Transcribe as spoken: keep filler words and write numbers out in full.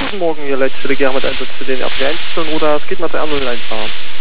Guten Morgen, hier Leitstelle Gerhard Einsatz für den R P eins, Ruder, es geht nach der R null eins fahren.